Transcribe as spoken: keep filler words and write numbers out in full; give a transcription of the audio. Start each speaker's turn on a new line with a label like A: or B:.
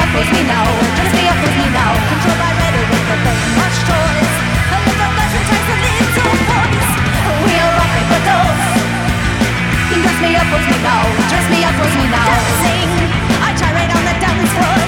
A: up with me now, dress me up with me now. Control by rhetoric, but very much choice. A little less entice, a little voice. We are rocket with those. Dress me up with me now, dress me up with me now. Dancing, I gyrate on the dance floor.